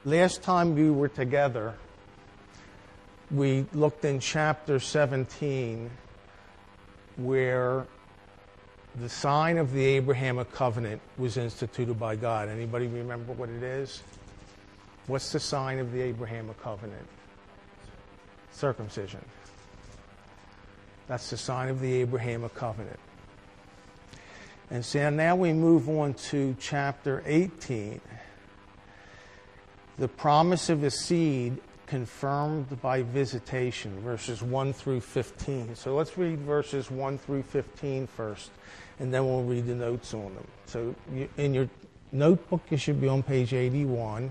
Last time we were together, we looked in chapter 17 where the sign of the Abrahamic covenant was instituted by God. Anybody remember what it is? What's the sign of the Abrahamic covenant? Circumcision. That's the sign of the Abrahamic covenant. And so now we move on to chapter 18. The promise of the seed confirmed by visitation, verses 1 through 15. So let's read verses 1 through 15 first, and then we'll read the notes on them. So in your notebook, you should be on page 81.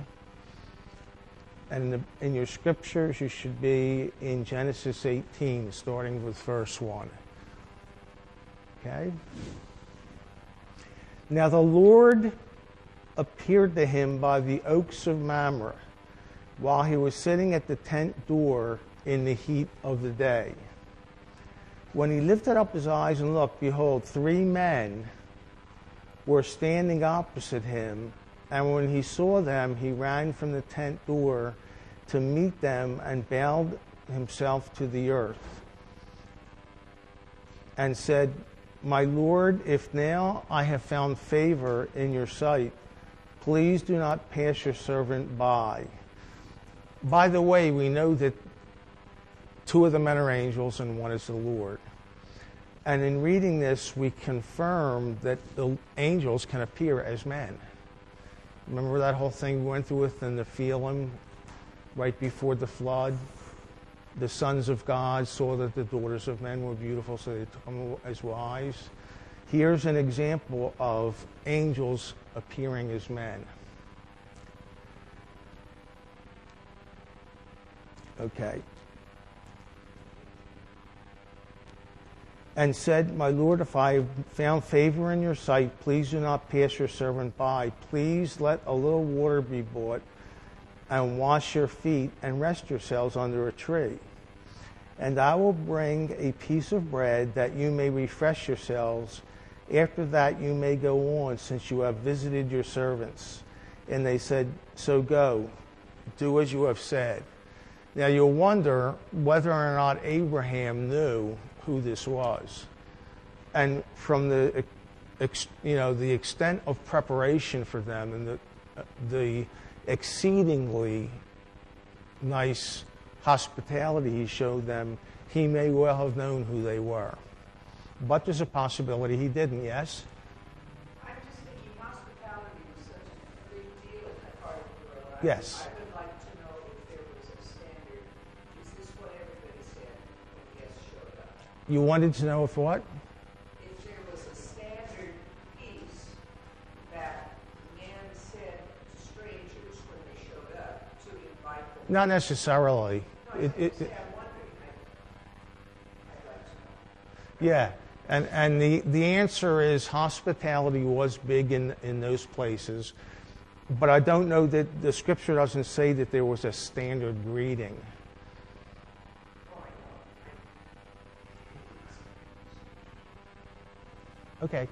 And in your scriptures, you should be in Genesis 18, starting with verse 1. Okay? Now the Lord appeared to him by the oaks of Mamre, while he was sitting at the tent door in the heat of the day. When he lifted up his eyes and looked, behold, 3 men were standing opposite him, and when he saw them, he ran from the tent door to meet them and bowed himself to the earth and said, My Lord, if now I have found favor in your sight, please do not pass your servant by. By the way, we know that 2 of the men are angels and 1 is the Lord. And in reading this, we confirm that the angels can appear as men. Remember that whole thing we went through with the Nephilim right before the flood? The sons of God saw that the daughters of men were beautiful, so they took them as wives. Here's an example of angels appearing as men. Okay. And said, My Lord, if I have found favor in your sight, please do not pass your servant by. Please let a little water be brought, and wash your feet, and rest yourselves under a tree. And I will bring a piece of bread, that you may refresh yourselves. After that you may go on, since you have visited your servants. And they said, So go, do as you have said. Now you'll wonder whether or not Abraham knew who this was. And from the extent of preparation for them and the exceedingly nice hospitality he showed them, he may well have known who they were. But there's a possibility he didn't, yes? I'm just thinking hospitality was such a big deal in that part of the world. Yes. I would like to know if there was a standard. Is this what everybody said when guests showed up? You wanted to know if what? If there was a standard piece that men said to strangers when they showed up to invite them. Not necessarily. No, I'm wondering. I'd like to know. Yeah. And the answer is hospitality was big in those places. But I don't know that the scripture doesn't say that there was a standard greeting. Okay.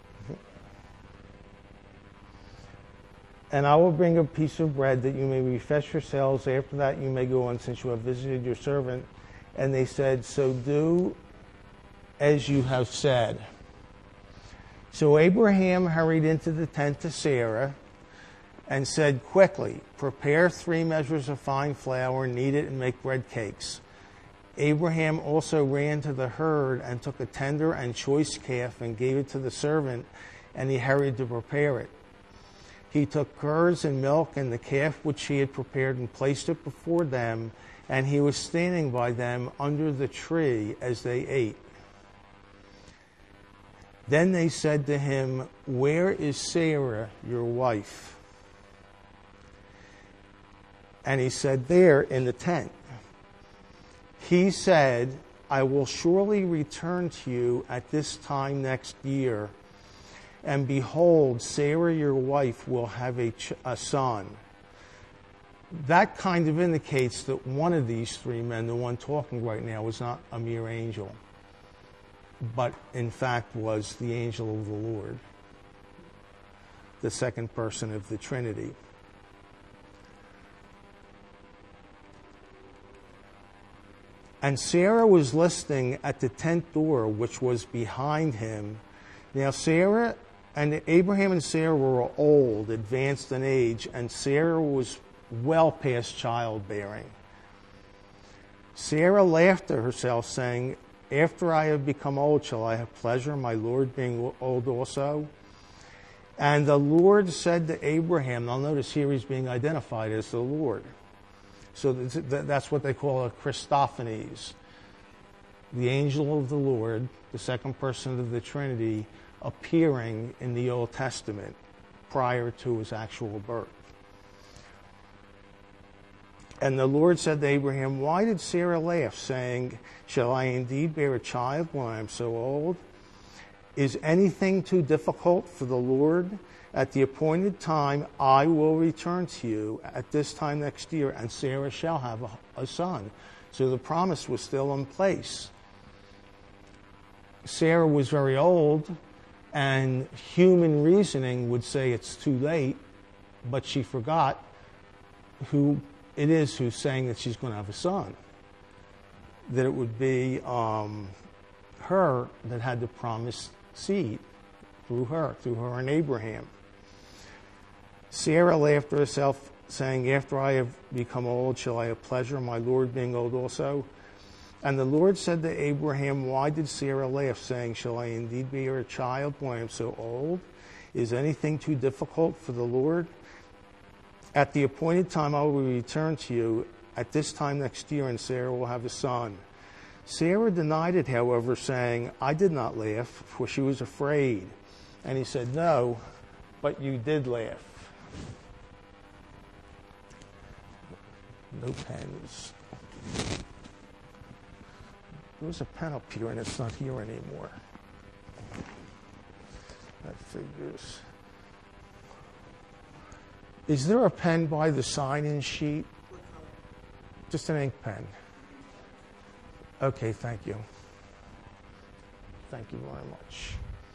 And I will bring a piece of bread that you may refresh yourselves. After that you may go on, since you have visited your servant. And they said, So do as you have said. So Abraham hurried into the tent to Sarah and said, Quickly, prepare 3 measures of fine flour, knead it, and make bread cakes. Abraham also ran to the herd and took a tender and choice calf and gave it to the servant, and he hurried to prepare it. He took curds and milk and the calf which he had prepared and placed it before them, and he was standing by them under the tree as they ate. Then they said to him, Where is Sarah, your wife? And he said, There in the tent. He said, I will surely return to you at this time next year, and behold, Sarah your wife will have a son. That kind of indicates that one of these 3 men, the one talking right now, was not a mere angel, but in fact was the angel of the Lord, the second person of the Trinity. And Sarah was listening at the tent door, which was behind him. Now Abraham and Sarah were old, advanced in age, and Sarah was well past childbearing. Sarah laughed to herself, saying, "After I have become old, shall I have pleasure, my Lord being old also?" And the Lord said to Abraham, now notice here he's being identified as the Lord. So that's what they call a Christophanies. The angel of the Lord, the second person of the Trinity, appearing in the Old Testament prior to his actual birth. And the Lord said to Abraham, "Why did Sarah laugh, saying, 'Shall I indeed bear a child when I am so old?' Is anything too difficult for the Lord? At the appointed time, I will return to you at this time next year, and Sarah shall have a son." So the promise was still in place. Sarah was very old, and human reasoning would say it's too late, but she forgot who it is who's saying that she's going to have a son. That it would be her that had the promised seed through her and Abraham. Sarah laughed to herself, saying, "After I have become old, shall I have pleasure, my Lord being old also?" And the Lord said to Abraham, "Why did Sarah laugh, saying, 'Shall I indeed bear a child when I am so old?' Is anything too difficult for the Lord? At the appointed time I will return to you at this time next year, and Sarah will have a son." Sarah denied it, however, saying, "I did not laugh," for she was afraid. And he said, "No, but you did laugh." No pens. There was a pen up here, and it's not here anymore. That figures. Is there a pen by the sign-in sheet? Just an ink pen. Okay, thank you. Thank you very much.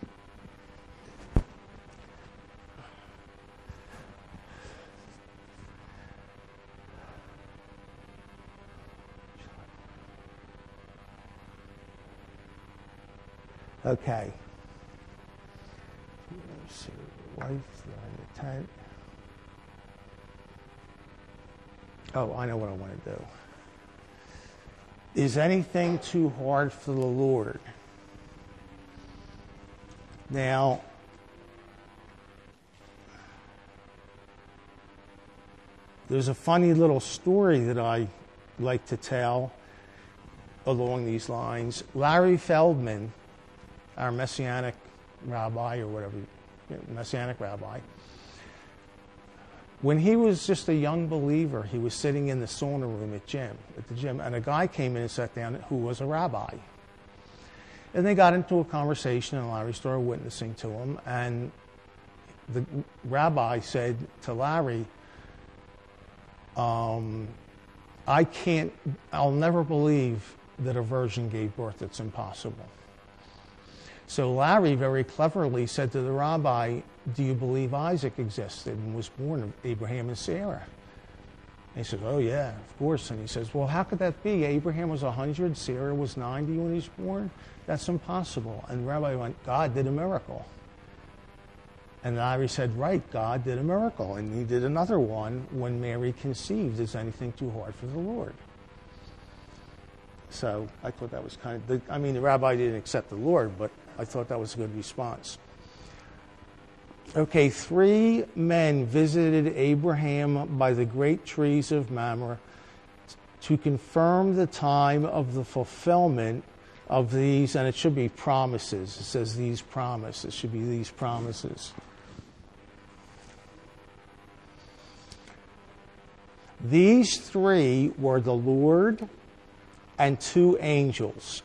Okay. Let's see. Wife, the tent. Oh, I know what I want to do. Is anything too hard for the Lord? Now, there's a funny little story that I like to tell along these lines. Larry Feldman, our Messianic rabbi or whatever, Messianic rabbi, when he was just a young believer, he was sitting in the sauna room at the gym, and a guy came in and sat down who was a rabbi. And they got into a conversation, and Larry started witnessing to him, and the rabbi said to Larry, I'll never believe that a virgin gave birth. It's impossible. So Larry very cleverly said to the rabbi, "Do you believe Isaac existed and was born of Abraham and Sarah?" And he says, "Oh yeah, of course." And he says, "Well, how could that be? Abraham was 100, Sarah was 90 when he was born. That's impossible." And the rabbi went, "God did a miracle." And Larry said, "Right, God did a miracle. And he did another one when Mary conceived. Is anything too hard for the Lord?" So I thought that was the rabbi didn't accept the Lord, but I thought that was a good response. Okay, 3 men visited Abraham by the great trees of Mamre to confirm the time of the fulfillment of these, and it should be promises. It says these promises. It should be these promises. These 3 were the Lord and 2 angels.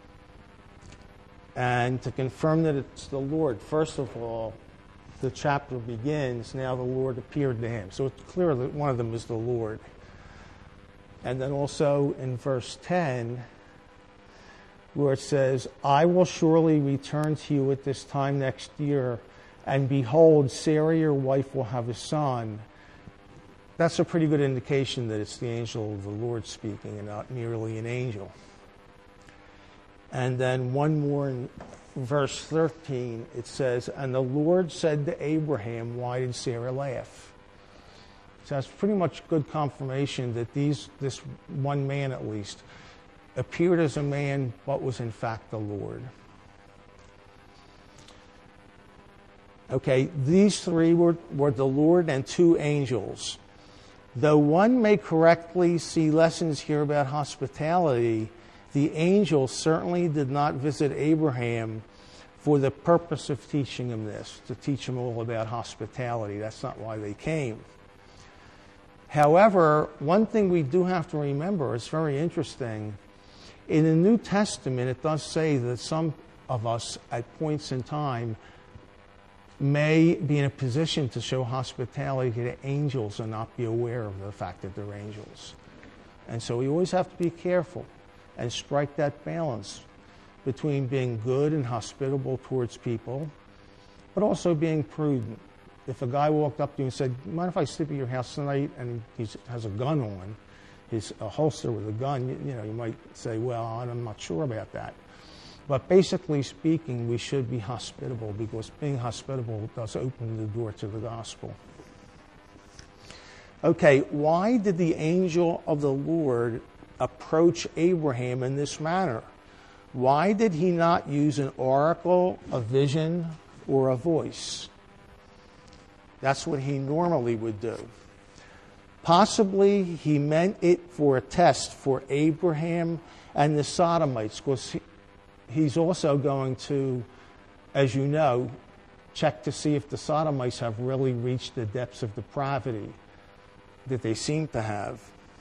And to confirm that it's the Lord, first of all, the chapter begins, "Now the Lord appeared to him." So it's clear that one of them is the Lord. And then also in verse 10, where it says, "I will surely return to you at this time next year, and behold, Sarah your wife will have a son." That's a pretty good indication that it's the angel of the Lord speaking and not merely an angel. And then one more in verse 13, it says, and the Lord said to Abraham, why did Sarah laugh? So that's pretty much good confirmation that this one man at least appeared as a man, but was in fact the Lord. Okay, these three were the Lord and two angels. Though one may correctly see lessons here about hospitality, the angels certainly did not visit Abraham for the purpose of teaching him this, to teach him all about hospitality. That's not why they came. However, one thing we do have to remember, it's very interesting, in the New Testament it does say that some of us at points in time may be in a position to show hospitality to angels and not be aware of the fact that they're angels. And so we always have to be careful and strike that balance between being good and hospitable towards people, but also being prudent. If a guy walked up to you and said, mind if I sleep at your house tonight, and he has a gun on, a holster with a gun, you might say, well, I'm not sure about that. But basically speaking, we should be hospitable, because being hospitable does open the door to the gospel. Okay, why did the angel of the Lord approach Abraham in this manner? Why did he not use an oracle, a vision, or a voice? That's what he normally would do. Possibly he meant it for a test for Abraham and the Sodomites, because he's also going to, as you know, check to see if the Sodomites have really reached the depths of depravity that they seem to have.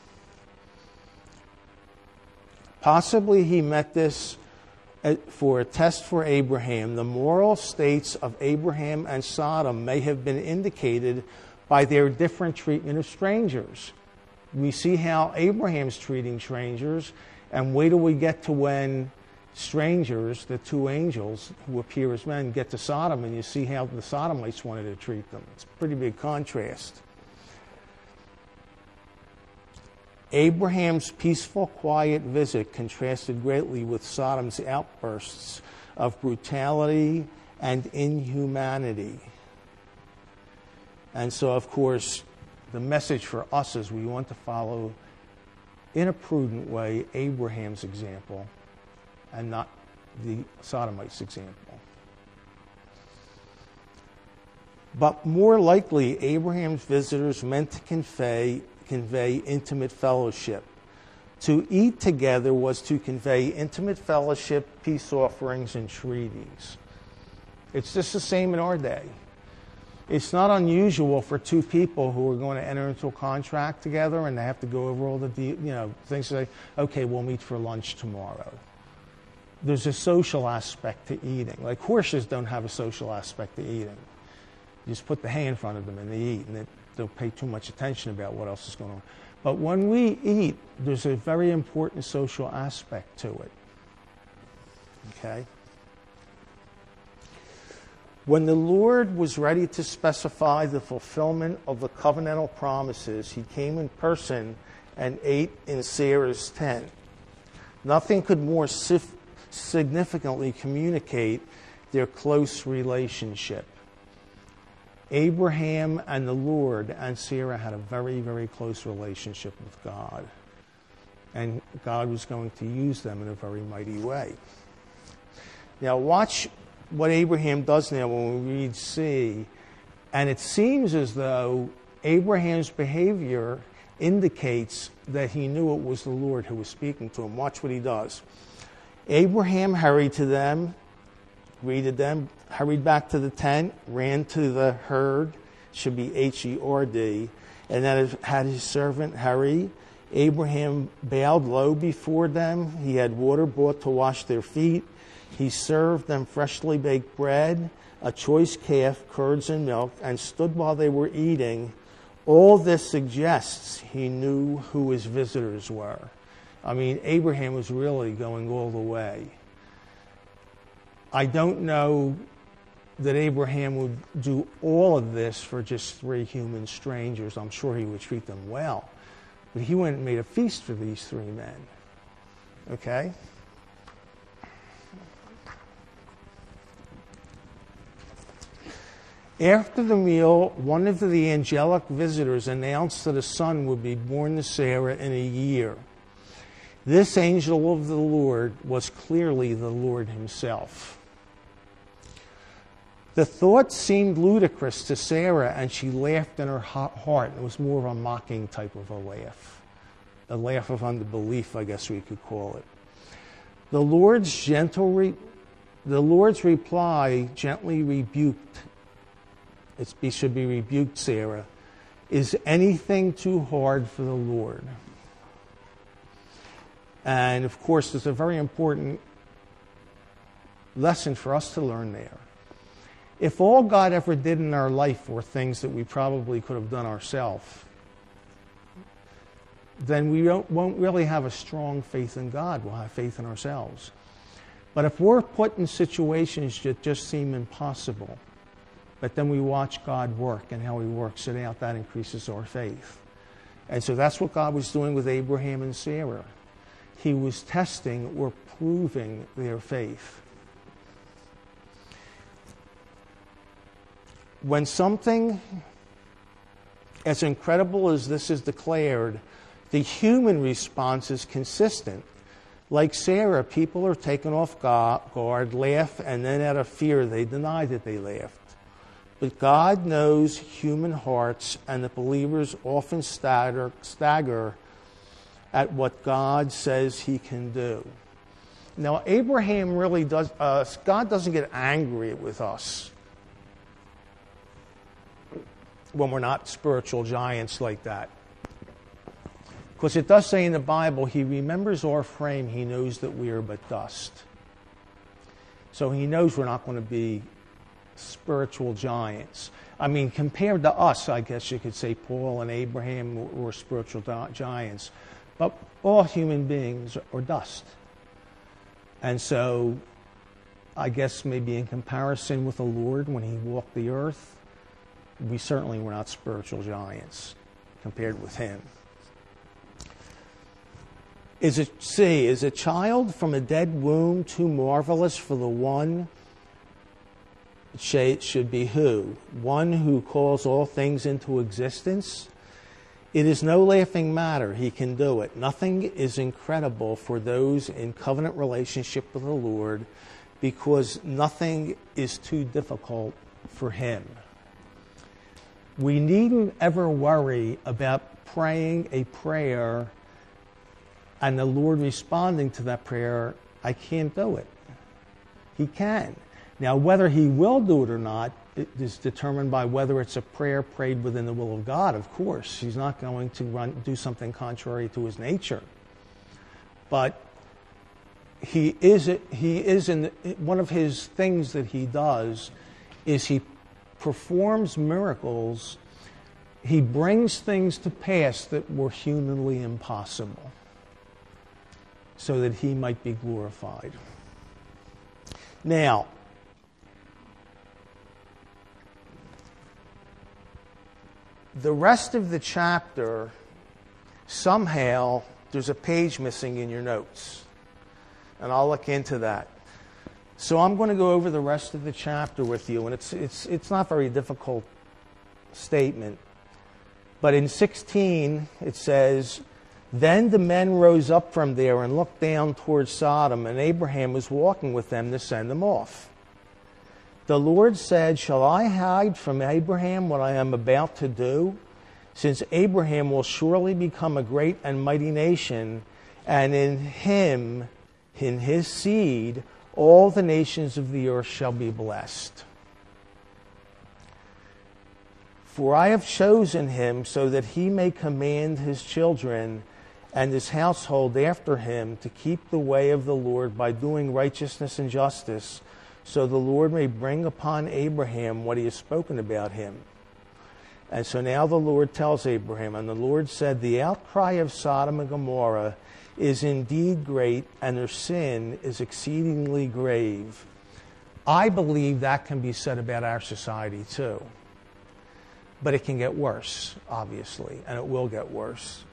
Possibly he meant this for a test for Abraham. The moral states of Abraham and Sodom may have been indicated by their different treatment of strangers. We see how Abraham's treating strangers, and wait till we get to when strangers, the two angels who appear as men, get to Sodom, and you see how the Sodomites wanted to treat them. It's a pretty big contrast. Abraham's peaceful, quiet visit contrasted greatly with Sodom's outbursts of brutality and inhumanity. And so, of course, the message for us is we want to follow, in a prudent way, Abraham's example and not the Sodomites' example. But more likely, Abraham's visitors meant to convey intimate fellowship. To eat together was to convey intimate fellowship, peace offerings, and treaties. It's just the same in our day. It's not unusual for two people who are going to enter into a contract together and they have to go over all the things, say, okay, we'll meet for lunch tomorrow. There's a social aspect to eating. Like horses don't have a social aspect to eating. You just put the hay in front of them and they eat, and they don't pay too much attention about what else is going on. But when we eat, there's a very important social aspect to it. Okay? When the Lord was ready to specify the fulfillment of the covenantal promises, he came in person and ate in Sarah's tent. Nothing could more significantly communicate their close relationship. Abraham and the Lord and Sarah had a very, very close relationship with God. And God was going to use them in a very mighty way. Now watch what Abraham does now when we read C. And it seems as though Abraham's behavior indicates that he knew it was the Lord who was speaking to him. Watch what he does. Abraham hurried to them, greeted them, hurried back to the tent, ran to the herd, should be H-E-R-D, and then had his servant hurry. Abraham bowed low before them. He had water brought to wash their feet. He served them freshly baked bread, a choice calf, curds and milk, and stood while they were eating. All this suggests he knew who his visitors were. I mean, Abraham was really going all the way. I don't know that Abraham would do all of this for just three human strangers. I'm sure he would treat them well. But he went and made a feast for these three men. Okay? After the meal, one of the angelic visitors announced that a son would be born to Sarah in a year. This angel of the Lord was clearly the Lord himself. The thought seemed ludicrous to Sarah, and she laughed in her heart. It was more of a mocking type of a laugh of unbelief, I guess we could call it. The Lord's reply gently rebuked. It should be rebuked, Sarah. Is anything too hard for the Lord? And of course, there's a very important lesson for us to learn there. If all God ever did in our life were things that we probably could have done ourselves, then we won't really have a strong faith in God. We'll have faith in ourselves. But if we're put in situations that just seem impossible, but then we watch God work and how he works it out, that increases our faith. And so that's what God was doing with Abraham and Sarah. He was testing or proving their faith. When something as incredible as this is declared, the human response is consistent. Like Sarah, people are taken off guard, laugh, and then out of fear they deny that they laughed. But God knows human hearts, and the believers often stagger at what God says he can do. Now, Abraham really does, God doesn't get angry with us when we're not spiritual giants like that. Because it does say in the Bible, he remembers our frame, he knows that we are but dust. So he knows we're not going to be spiritual giants. I mean, compared to us, I guess you could say Paul and Abraham were spiritual giants. But all human beings are dust. And so, I guess maybe in comparison with the Lord when he walked the earth, we certainly were not spiritual giants compared with him. Is a child from a dead womb too marvelous for the one? It should be who? One who calls all things into existence? It is no laughing matter. He can do it. Nothing is incredible for those in covenant relationship with the Lord, because nothing is too difficult for him. We needn't ever worry about praying a prayer and the Lord responding to that prayer. I can't do it. He can. Now, whether he will do it or not, it is determined by whether it's a prayer prayed within the will of God, of course. He's not going to do something contrary to his nature. But he is in one of his things that he does is he performs miracles. He brings things to pass that were humanly impossible so that he might be glorified. Now, the rest of the chapter, somehow, there's a page missing in your notes. And I'll look into that. So I'm going to go over the rest of the chapter with you, and it's not a very difficult statement. But in 16, it says, "Then the men rose up from there and looked down towards Sodom, and Abraham was walking with them to send them off. The Lord said, 'Shall I hide from Abraham what I am about to do? Since Abraham will surely become a great and mighty nation, and in him, in his seed, all the nations of the earth shall be blessed. For I have chosen him so that he may command his children and his household after him to keep the way of the Lord by doing righteousness and justice, so the Lord may bring upon Abraham what he has spoken about him.' And so now the Lord tells Abraham, and the Lord said, 'The outcry of Sodom and Gomorrah is indeed great, and their sin is exceedingly grave.'" I believe that can be said about our society too. But it can get worse, obviously, and it will get worse.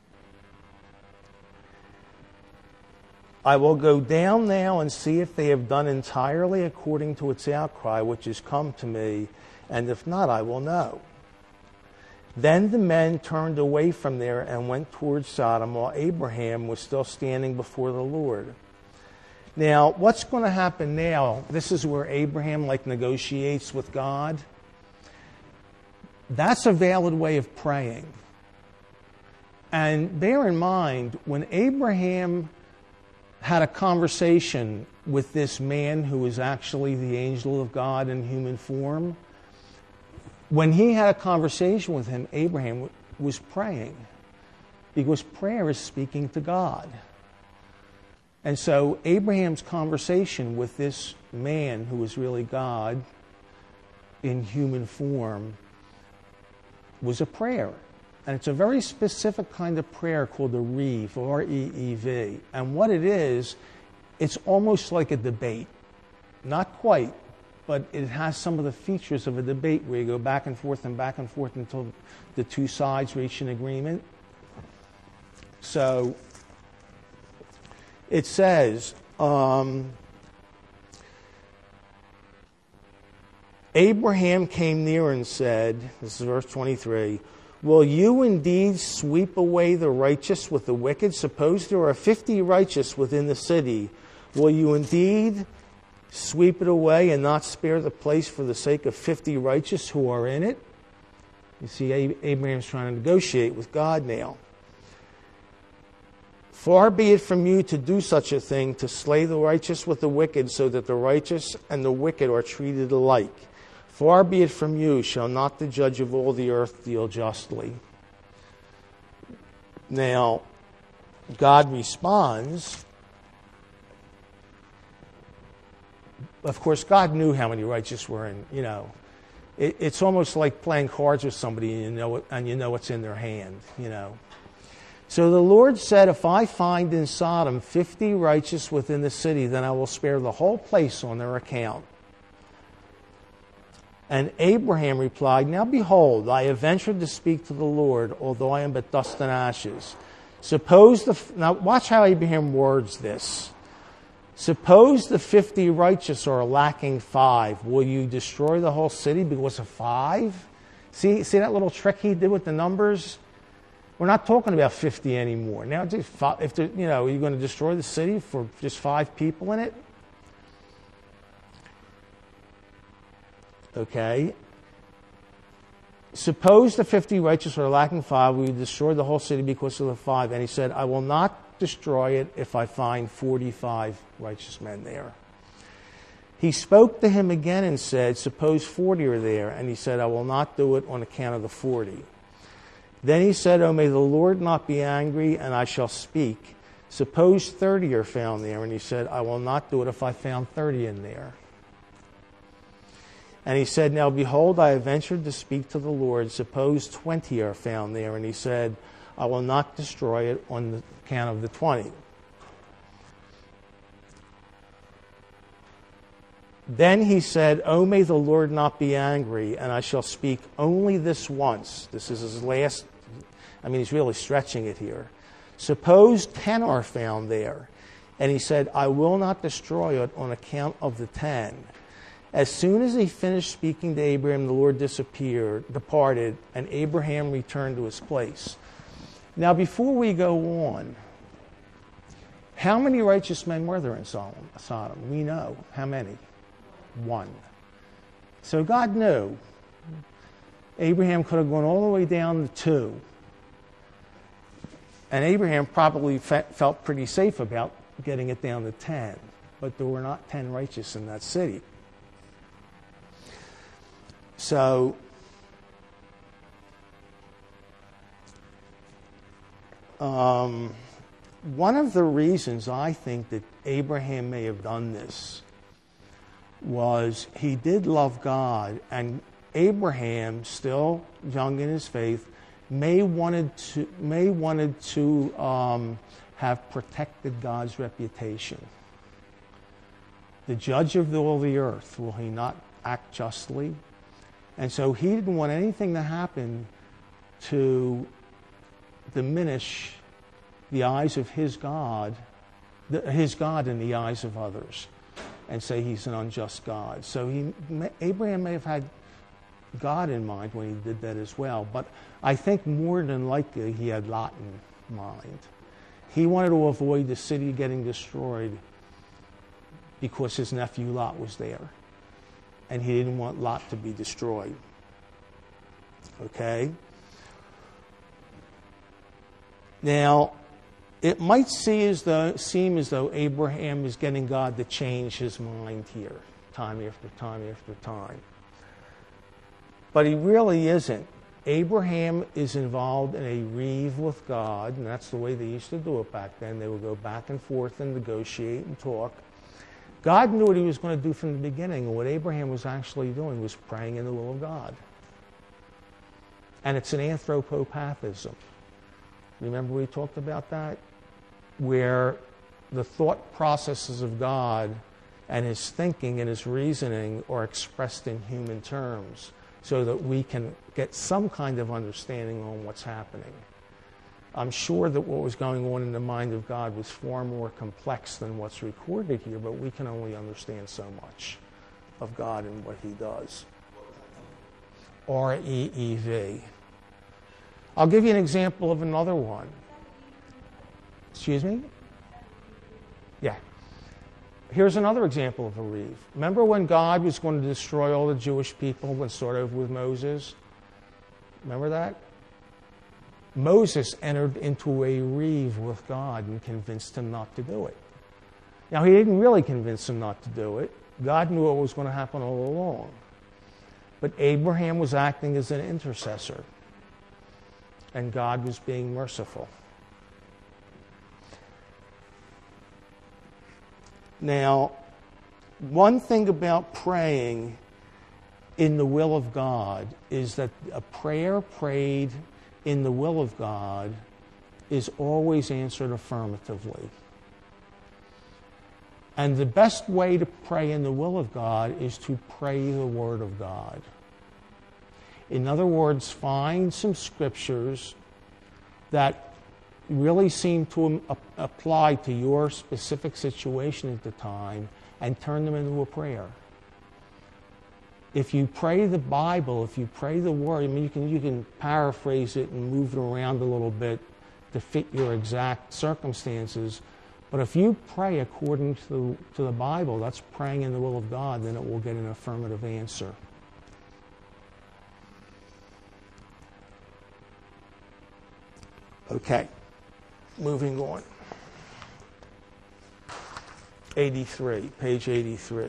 "I will go down now and see if they have done entirely according to its outcry, which has come to me, and if not, I will know." Then the men turned away from there and went towards Sodom while Abraham was still standing before the Lord. Now, what's going to happen now? This is where Abraham negotiates with God. That's a valid way of praying. And bear in mind, when Abraham had a conversation with this man who was actually the angel of God in human form, when he had a conversation with him, Abraham was praying, because prayer is speaking to God. And so Abraham's conversation with this man who was really God in human form was a prayer. And it's a very specific kind of prayer called a Reeve, R-E-E-V. And what it is, it's almost like a debate. Not quite, but it has some of the features of a debate where you go back and forth until the two sides reach an agreement. So it says, Abraham came near and said, this is verse 23, "Will you indeed sweep away the righteous with the wicked? Suppose there are 50 righteous within the city. Will you indeed sweep it away and not spare the place for the sake of 50 righteous who are in it?" You see, Abraham's trying to negotiate with God now. "Far be it from you to do such a thing, to slay the righteous with the wicked, so that the righteous and the wicked are treated alike. Far be it from you, shall not the judge of all the earth deal justly?" Now, God responds. Of course, God knew how many righteous were in, It's almost like playing cards with somebody and you know what's in their hand, So the Lord said, "If I find in Sodom 50 righteous within the city, then I will spare the whole place on their account." And Abraham replied, "Now behold, I have ventured to speak to the Lord, although I am but dust and ashes. Now watch how Abraham words this. Suppose the 50 righteous are lacking 5. Will you destroy the whole city because of 5? See that little trick he did with the numbers? We're not talking about 50 anymore. Now, if you're going to destroy the city for just 5 people in it? Okay. Suppose the 50 righteous are lacking 5. Will you destroy the whole city because of the 5? And he said, "I will not destroy it if I find 45 righteous men there." He spoke to him again and said, "Suppose 40 are there." And he said, "I will not do it on account of the 40. Then he said, "Oh, may the Lord not be angry, and I shall speak. Suppose 30 are found there." And he said, "I will not do it if I found 30 in there." And he said, "Now behold, I have ventured to speak to the Lord. Suppose 20 are found there." And he said, "I will not destroy it on the account of the 20. Then he said, "Oh, may the Lord not be angry, and I shall speak only this once." This is his last. He's really stretching it here. "Suppose 10 are found there." And he said, "I will not destroy it on account of the 10. As soon as he finished speaking to Abraham, the Lord departed, and Abraham returned to his place. Now, before we go on, how many righteous men were there in Sodom? We know. How many? 1. So God knew. Abraham could have gone all the way down to 2. And Abraham probably felt pretty safe about getting it down to 10. But there were not 10 righteous in that city. So, one of the reasons I think that Abraham may have done this was he did love God, and Abraham, still young in his faith, may wanted to have protected God's reputation. The judge of all the earth, will he not act justly? And so he didn't want anything to happen to diminish the eyes of his God in the eyes of others, and say he's an unjust God. So Abraham may have had God in mind when he did that as well. But I think more than likely he had Lot in mind. He wanted to avoid the city getting destroyed because his nephew Lot was there. And he didn't want Lot to be destroyed. Okay? Now, it might seem as though Abraham is getting God to change his mind here, time after time after time. But he really isn't. Abraham is involved in a reeve with God, and that's the way they used to do it back then. They would go back and forth and negotiate and talk. God knew what he was going to do from the beginning, and what Abraham was actually doing was praying in the will of God. And it's an anthropopathism. Remember we talked about that? Where the thought processes of God and his thinking and his reasoning are expressed in human terms so that we can get some kind of understanding on what's happening. I'm sure that what was going on in the mind of God was far more complex than what's recorded here, but we can only understand so much of God and what he does. R-E-E-V. I'll give you an example of another one. Excuse me? Yeah. Here's another example of a reeve. Remember when God was going to destroy all the Jewish people when it started over with Moses? Remember that? Moses entered into a reeve with God and convinced him not to do it. Now, he didn't really convince him not to do it. God knew what was going to happen all along. But Abraham was acting as an intercessor, and God was being merciful. Now, one thing about praying in the will of God is that a prayer prayed in the will of God is always answered affirmatively. And the best way to pray in the will of God is to pray the Word of God. In other words, find some scriptures that really seem to apply to your specific situation at the time and turn them into a prayer. If you pray the Bible, if you pray the Word, I mean, you can paraphrase it and move it around a little bit to fit your exact circumstances. But if you pray according to the Bible, that's praying in the will of God, then it will get an affirmative answer. Okay, moving on. 83, page 83.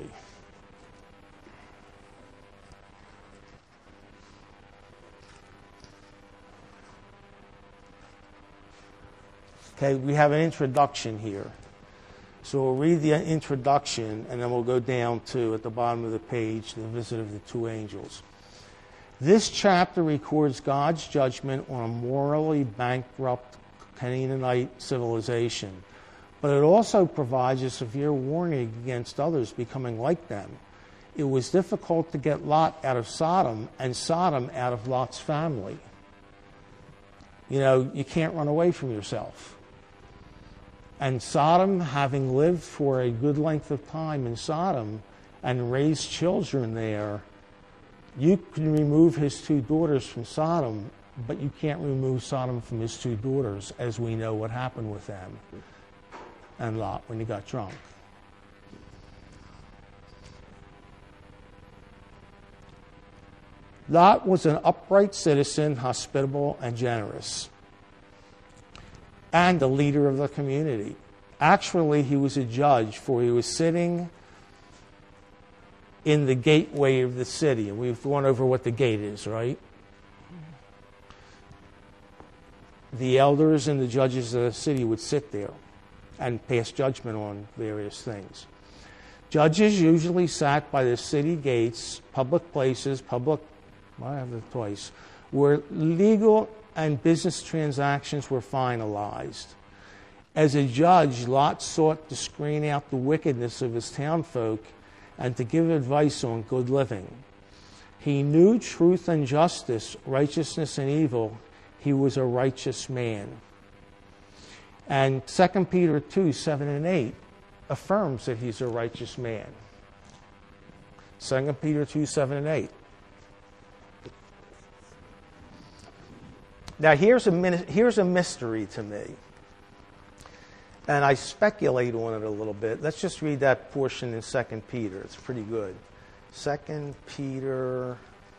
Okay, we have an introduction here. So we'll read the introduction, and then we'll go down to, at the bottom of the page, the visit of the two angels. This chapter records God's judgment on a morally bankrupt Canaanite civilization, but it also provides a severe warning against others becoming like them. It was difficult to get Lot out of Sodom and Sodom out of Lot's family. You know, you can't run away from yourself. And Sodom, having lived for a good length of time in Sodom and raised children there, you can remove his two daughters from Sodom, but you can't remove Sodom from his two daughters, as we know what happened with them and Lot when he got drunk. Lot was an upright citizen, hospitable and generous, and a leader of the community. Actually, he was a judge, for he was sitting in the gateway of the city. And we've gone over what the gate is, right? The elders and the judges of the city would sit there and pass judgment on various things. Judges usually sat by the city gates, public places, where legal and business transactions were finalized. As a judge, Lot sought to screen out the wickedness of his townfolk and to give advice on good living. He knew truth and justice, righteousness and evil. He was a righteous man. And 2 Peter 2, 7 and 8 affirms that he's a righteous man. 2 Peter 2, 7 and 8. Now, here's a mystery to me. And I speculate on it a little bit. Let's just read that portion in 2 Peter. It's pretty good. 2 Peter,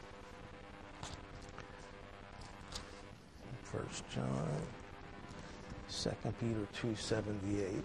1 John, 2 Peter 2:78.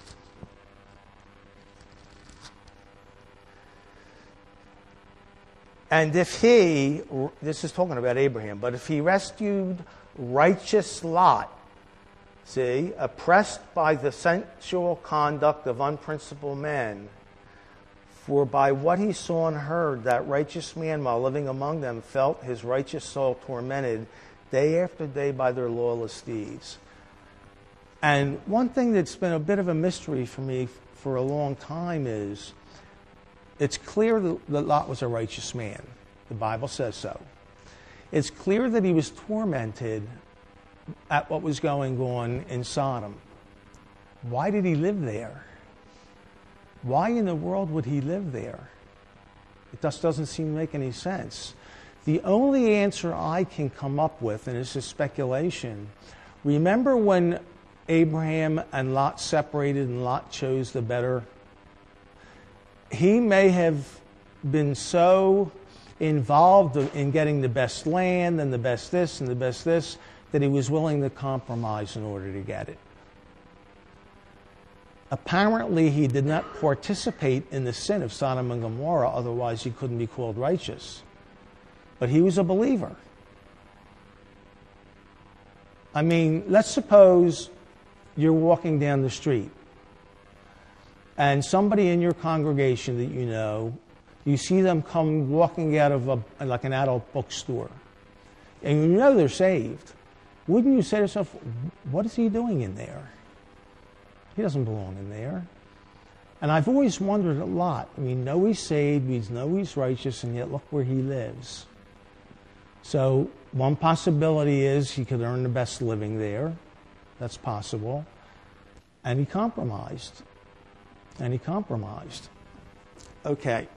And if he, this is talking about Abraham, but if he rescued righteous Lot, see, oppressed by the sensual conduct of unprincipled men, for by what he saw and heard, that righteous man, while living among them, felt his righteous soul tormented day after day by their lawless deeds. And one thing that's been a bit of a mystery for me for a long time is, it's clear that Lot was a righteous man. The Bible says so. It's clear that he was tormented at what was going on in Sodom. Why did he live there? Why in the world would he live there? It just doesn't seem to make any sense. The only answer I can come up with, and this is speculation, remember when Abraham and Lot separated and Lot chose the better? He may have been so involved in getting the best land and the best this and the best this that he was willing to compromise in order to get it. Apparently, he did not participate in the sin of Sodom and Gomorrah, otherwise he couldn't be called righteous. But he was a believer. I mean, let's suppose you're walking down the street and somebody in your congregation that you know, you see them come walking out of like an adult bookstore, and you know they're saved. Wouldn't you say to yourself, what is he doing in there? He doesn't belong in there. And I've always wondered a lot. We know he's saved, we know he's righteous, and yet look where he lives. So one possibility is he could earn the best living there. That's possible. And he compromised. Okay.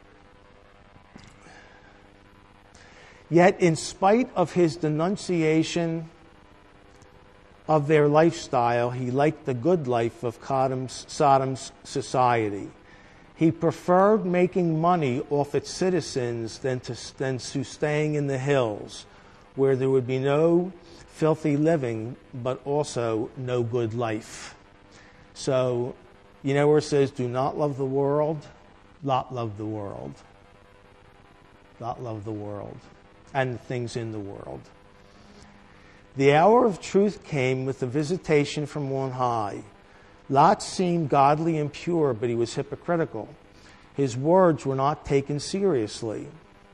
Yet, in spite of his denunciation of their lifestyle, he liked the good life of Sodom's society. He preferred making money off its citizens than to staying in the hills, where there would be no filthy living, but also no good life. So, you know where it says, do not love the world? Lot loved the world. Lot loved the world and the things in the world. The hour of truth came with the visitation from on high. Lot seemed godly and pure, but he was hypocritical. His words were not taken seriously.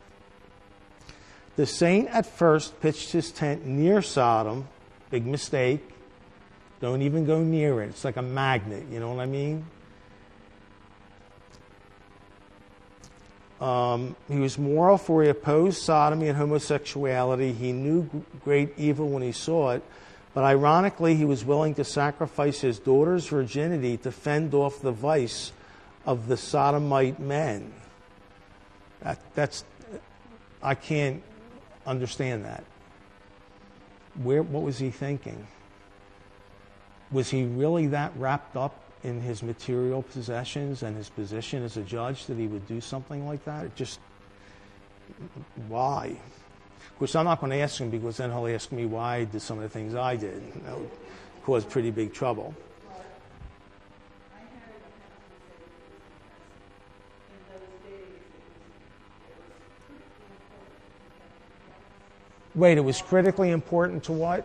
The saint at first pitched his tent near Sodom. Big mistake. Don't even go near it. It's like a magnet, you know what I mean? He was moral, for he opposed sodomy and homosexuality. He knew great evil when he saw it. But ironically, he was willing to sacrifice his daughter's virginity to fend off the vice of the sodomite men. I can't understand that. What was he thinking? Was he really that wrapped up in his material possessions and his position as a judge that he would do something like that? Why? Of course, I'm not going to ask him, because then he'll ask me why I did some of the things I did. That would cause pretty big trouble. Wait, it was critically important to what?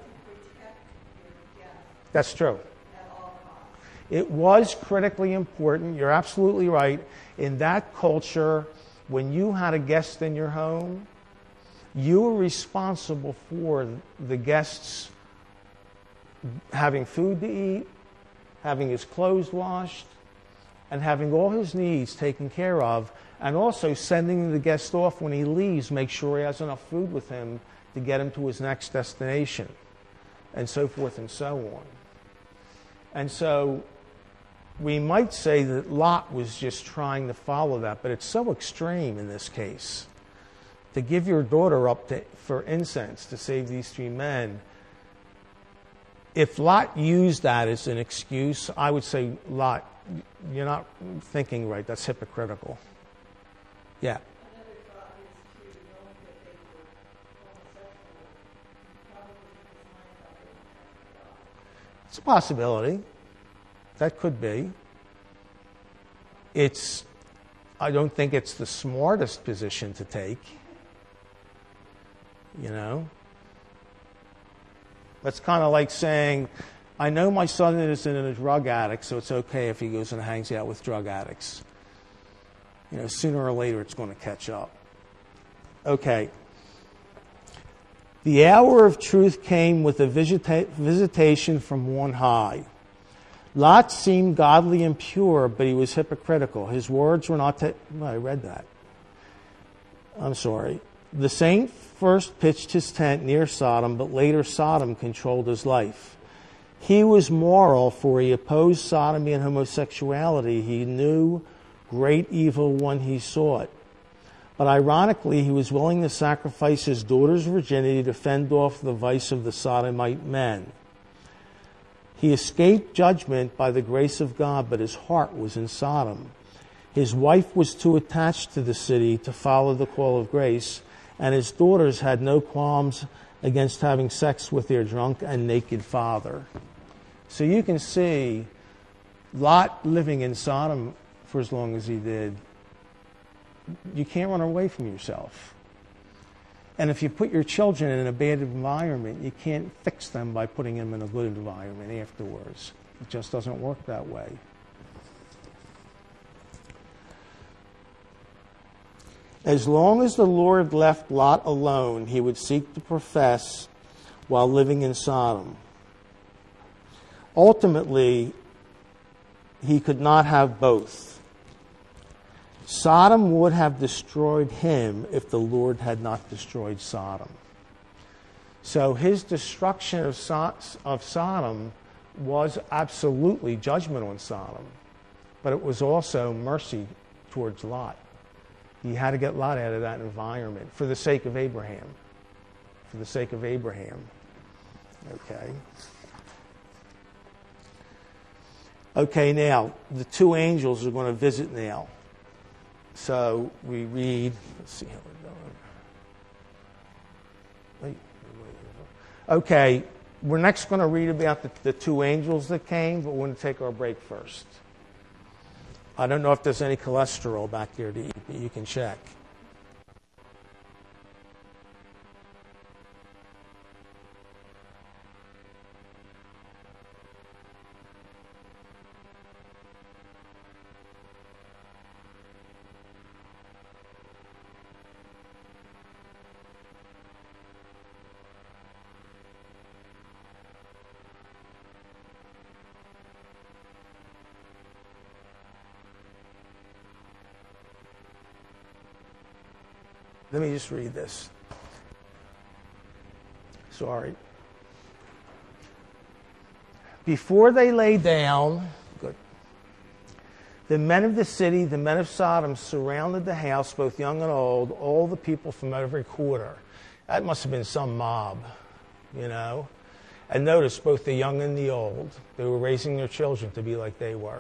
That's true. It was critically important. You're absolutely right. In that culture, when you had a guest in your home, you were responsible for the guests having food to eat, having his clothes washed, and having all his needs taken care of, and also sending the guest off when he leaves, make sure he has enough food with him to get him to his next destination, and so forth and so on. And so we might say that Lot was just trying to follow that, but it's so extreme in this case. To give your daughter up for incense to save these three men, if Lot used that as an excuse, I would say, Lot, you're not thinking right. That's hypocritical. Yeah. Another thought is too, knowing that they were homosexual, probably in his mind thought they were God. It's a possibility. That could be. I don't think it's the smartest position to take. You know? That's kind of like saying, I know my son isn't a drug addict, so it's okay if he goes and hangs out with drug addicts. You know, sooner or later it's going to catch up. Okay. The hour of truth came with a visitation from on high. Lot seemed godly and pure, but he was hypocritical. His words were not... I read that. I'm sorry. The saint first pitched his tent near Sodom, but later Sodom controlled his life. He was moral, for he opposed sodomy and homosexuality. He knew great evil when he saw it. But ironically, he was willing to sacrifice his daughter's virginity to fend off the vice of the sodomite men. He escaped judgment by the grace of God, but his heart was in Sodom. His wife was too attached to the city to follow the call of grace, and his daughters had no qualms against having sex with their drunk and naked father. So you can see Lot living in Sodom for as long as he did. You can't run away from yourself. And if you put your children in a bad environment, you can't fix them by putting them in a good environment afterwards. It just doesn't work that way. As long as the Lord left Lot alone, he would seek to profess while living in Sodom. Ultimately, he could not have both. Sodom would have destroyed him if the Lord had not destroyed Sodom. So his destruction of Sodom was absolutely judgment on Sodom, but it was also mercy towards Lot. He had to get Lot out of that environment for the sake of Abraham. For the sake of Abraham. Okay. Okay, now, the two angels are going to visit now. So we read, let's see how we're going. Okay, we're next going to read about the two angels that came, but we're going to take our break first. I don't know if there's any cholesterol back there to eat, but you can check. Let me just read this. Sorry. Before they lay down, good. The men of the city, the men of Sodom, surrounded the house, both young and old, all the people from every quarter. That must have been some mob, you know. And notice, both the young and the old, they were raising their children to be like they were.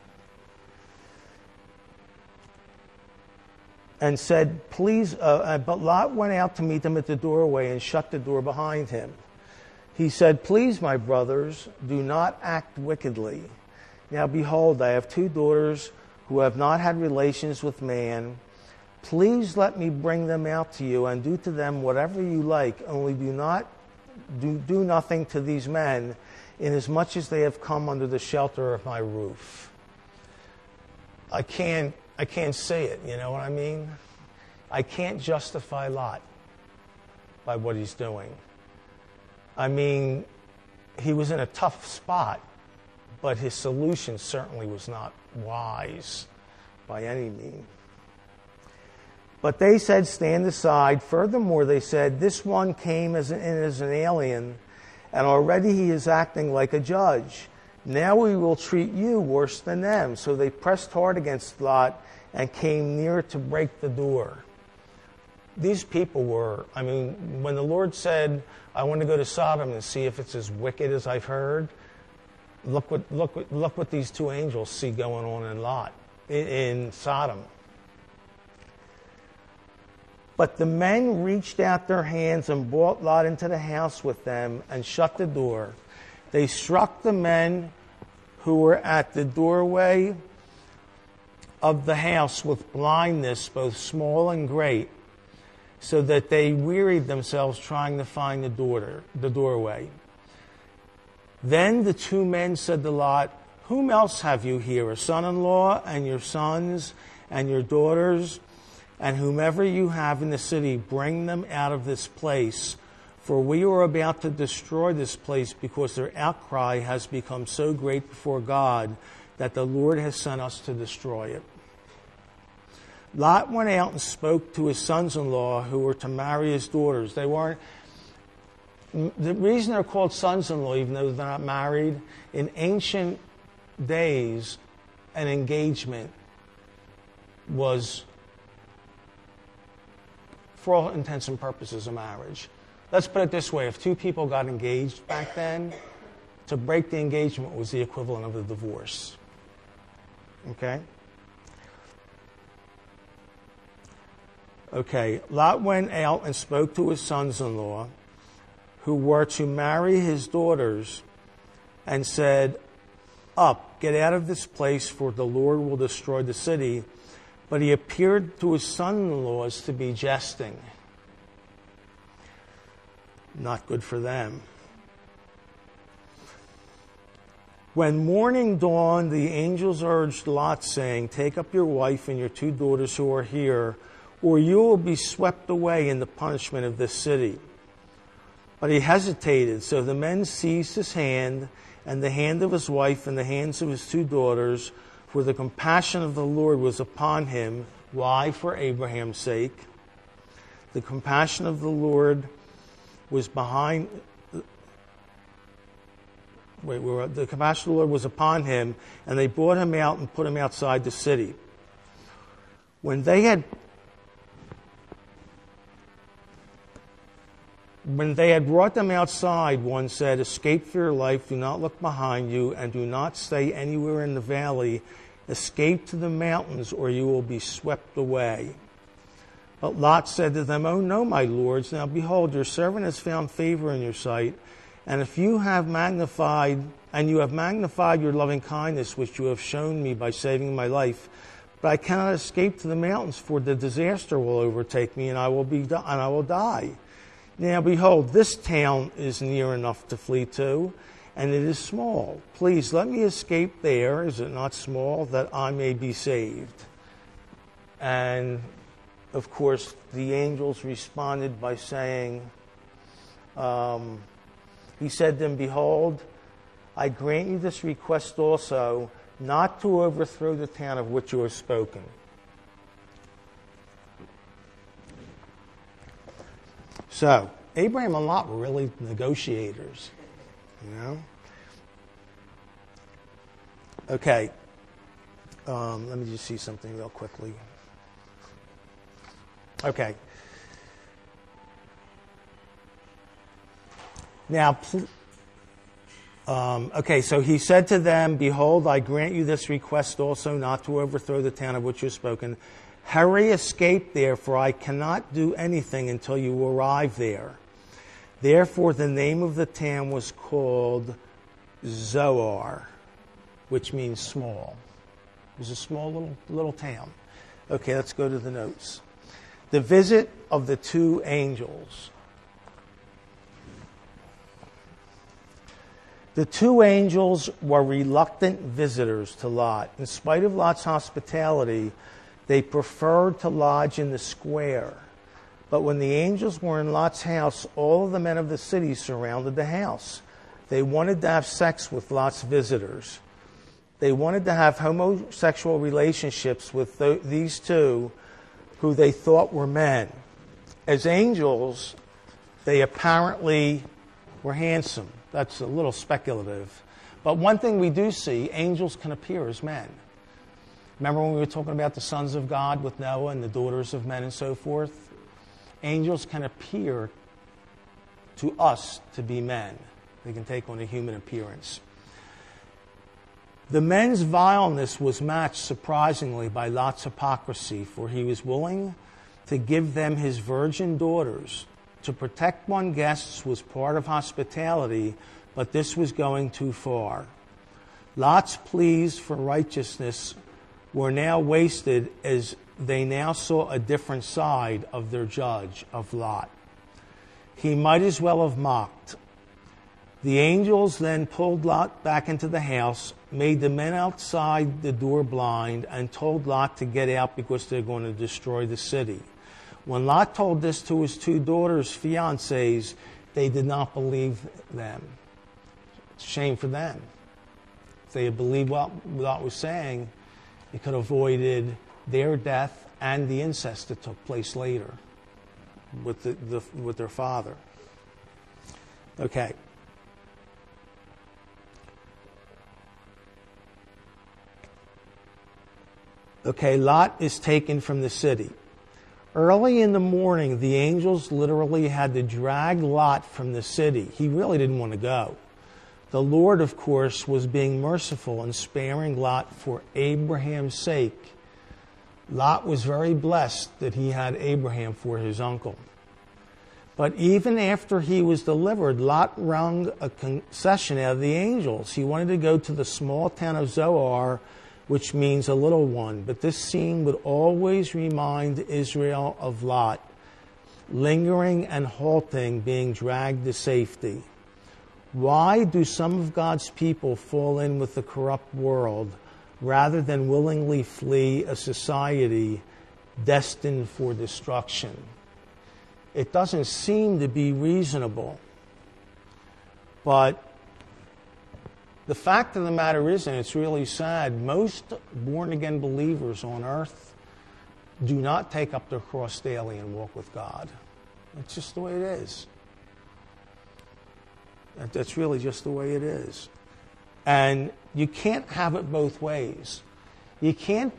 And said, please, but Lot went out to meet them at the doorway and shut the door behind him. He said, please, my brothers, do not act wickedly. Now behold, I have two daughters who have not had relations with man. Please let me bring them out to you and do to them whatever you like, only do nothing to these men, inasmuch as they have come under the shelter of my roof. I can't say it, you know what I mean? I can't justify Lot by what he's doing. I mean, he was in a tough spot, but his solution certainly was not wise by any means. But they said, stand aside. Furthermore, they said, this one came as an alien, and already he is acting like a judge. Now we will treat you worse than them. So they pressed hard against Lot and came near to break the door. these people were, I mean, when the Lord said, I want to go to Sodom and see if it's as wicked as I've heard, look what these two angels see going on in Lot, in Sodom. But the men reached out their hands and brought Lot into the house with them and shut the door. They struck the men who were at the doorway of the house with blindness, both small and great, so that they wearied themselves trying to find the doorway. Then the two men said to Lot, whom else have you here, a son-in-law and your sons and your daughters, and whomever you have in the city, bring them out of this place, for we are about to destroy this place because their outcry has become so great before God that the Lord has sent us to destroy it. Lot went out and spoke to his sons-in-law who were to marry his daughters. They weren't. The reason they're called sons-in-law, even though they're not married, in ancient days, an engagement was, for all intents and purposes, a marriage. Let's put it this way. If two people got engaged back then, to break the engagement was the equivalent of a divorce. Okay? Okay, Lot went out and spoke to his sons-in-law who were to marry his daughters and said, up, get out of this place, for the Lord will destroy the city. But he appeared to his son-in-laws to be jesting. Not good for them. When morning dawned, the angels urged Lot, saying, take up your wife and your two daughters who are here, or you will be swept away in the punishment of this city. But he hesitated, so the men seized his hand, and the hand of his wife, and the hands of his two daughters, for the compassion of the Lord was upon him. Why? For Abraham's sake. The compassion of the Lord was behind. The compassion of the Lord was upon him, and they brought him out and put him outside the city. When they had brought them outside, one said, escape for your life, do not look behind you, and do not stay anywhere in the valley. Escape to the mountains, or you will be swept away. But Lot said to them, oh no, my lords, now behold, your servant has found favor in your sight, and if you have magnified your loving kindness, which you have shown me by saving my life, but I cannot escape to the mountains, for the disaster will overtake me, and I will die. Now behold, this town is near enough to flee to, and it is small. Please let me escape there. Is it not small, that I may be saved? And of course, the angels responded by saying, he said to them, behold, I grant you this request also, not to overthrow the town of which you have spoken. So, Abraham and Lot were really negotiators, you know? Okay. Let me just see something real quickly. Okay. Now, so he said to them, behold, I grant you this request also, not to overthrow the town of which you have spoken. Hurry, escape there, for I cannot do anything until you arrive there. Therefore, the name of the town was called Zoar, which means small. It was a small little town. Okay, let's go to the notes. The visit of the two angels. The two angels were reluctant visitors to Lot. In spite of Lot's hospitality, they preferred to lodge in the square. But when the angels were in Lot's house, all of the men of the city surrounded the house. They wanted to have sex with Lot's visitors. They wanted to have homosexual relationships with these two who they thought were men. As angels, they apparently were handsome. That's a little speculative. But one thing we do see, angels can appear as men. Remember when we were talking about the sons of God with Noah and the daughters of men and so forth? angels can appear to us to be men. They can take on a human appearance. The men's vileness was matched, surprisingly, by Lot's hypocrisy, for he was willing to give them his virgin daughters. To protect one's guests was part of hospitality, but this was going too far. Lot's pleas for righteousness were now wasted as they now saw a different side of their judge, of Lot. He might as well have mocked. The angels then pulled Lot back into the house, made the men outside the door blind, and told Lot to get out because they're going to destroy the city. When Lot told this to his two daughters' fiancés, they did not believe them. It's a shame for them. If they had believed what Lot was saying, it could have avoided their death and the incest that took place later with with their father. Okay. Okay, Lot is taken from the city. Early in the morning, the angels literally had to drag Lot from the city. He really didn't want to go. The Lord, of course, was being merciful and sparing Lot for Abraham's sake. Lot was very blessed that he had Abraham for his uncle. But even after he was delivered, Lot wrung a concession out of the angels. He wanted to go to the small town of Zoar, which means a little one. But this scene would always remind Israel of Lot, lingering and halting, being dragged to safety. Why do some of God's people fall in with the corrupt world rather than willingly flee a society destined for destruction? It doesn't seem to be reasonable. But the fact of the matter is, and it's really sad, most born-again believers on earth do not take up their cross daily and walk with God. It's just the way it is. That's really just the way it is. And you can't have it both ways. You can't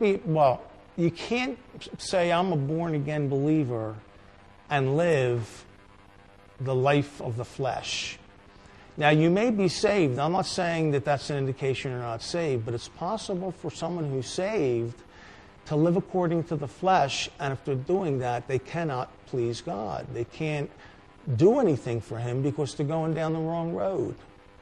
say I'm a born-again believer and live the life of the flesh. Now, you may be saved. I'm not saying that that's an indication you're not saved, but it's possible for someone who's saved to live according to the flesh, and if they're doing that, they cannot please God. They can't do anything for Him because they're going down the wrong road.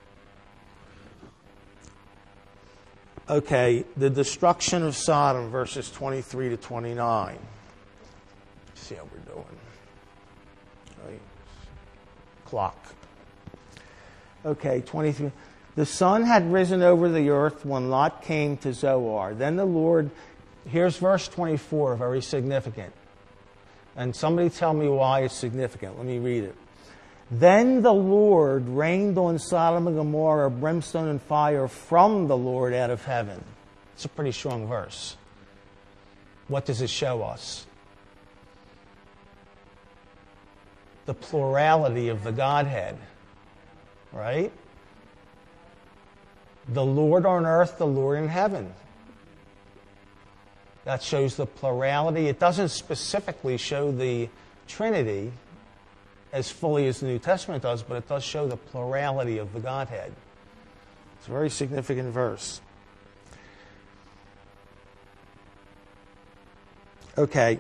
Okay, the destruction of Sodom, verses 23 to 29. Let's see how we're doing. Right. Clock. Okay, 23. The sun had risen over the earth when Lot came to Zoar. Then the Lord, here's verse 24, very significant. And somebody tell me why it's significant. Let me read it. Then the Lord rained on Sodom and Gomorrah brimstone and fire from the Lord out of heaven. It's a pretty strong verse. What does it show us? The plurality of the Godhead. Right? The Lord on earth, the Lord in heaven. That shows the plurality. It doesn't specifically show the Trinity as fully as the New Testament does, but it does show the plurality of the Godhead. It's a very significant verse. Okay.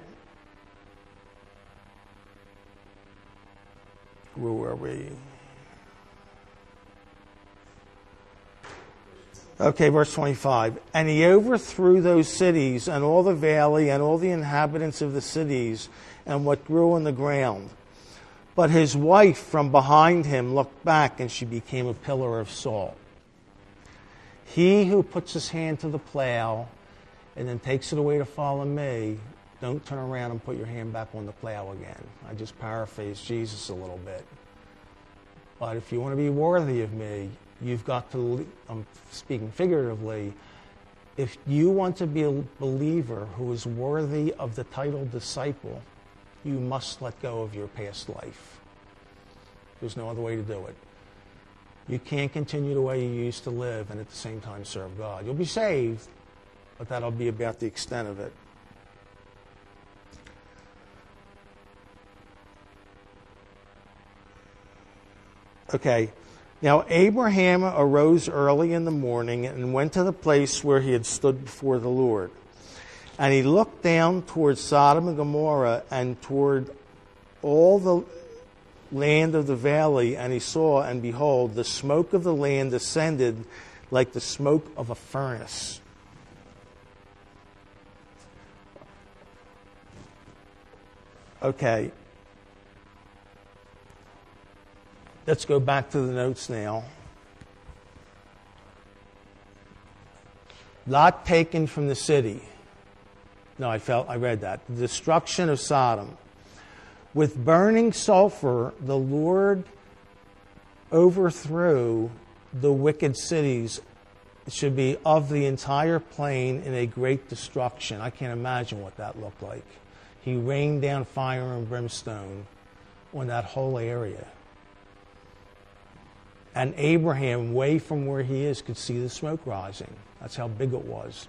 Where were we? Okay, verse 25. And he overthrew those cities and all the valley and all the inhabitants of the cities and what grew on the ground. But his wife from behind him looked back, and she became a pillar of salt. He who puts his hand to the plow and then takes it away to follow me, don't turn around and put your hand back on the plow again. I just paraphrased Jesus a little bit. But if you want to be worthy of me, you've got to, I'm speaking figuratively, if you want to be a believer who is worthy of the title disciple, you must let go of your past life. There's no other way to do it. You can't continue the way you used to live and at the same time serve God. You'll be saved, but that'll be about the extent of it. Okay. Now Abraham arose early in the morning and went to the place where he had stood before the Lord. And he looked down toward Sodom and Gomorrah and toward all the land of the valley, and he saw, and behold, the smoke of the land ascended like the smoke of a furnace. Okay. Let's go back to the notes now. Lot taken from the city. No, I read that. The destruction of Sodom. With burning sulfur, the Lord overthrew the wicked cities. It should be of the entire plain in a great destruction. I can't imagine what that looked like. He rained down fire and brimstone on that whole area. And Abraham, way from where he is, could see the smoke rising. That's how big it was.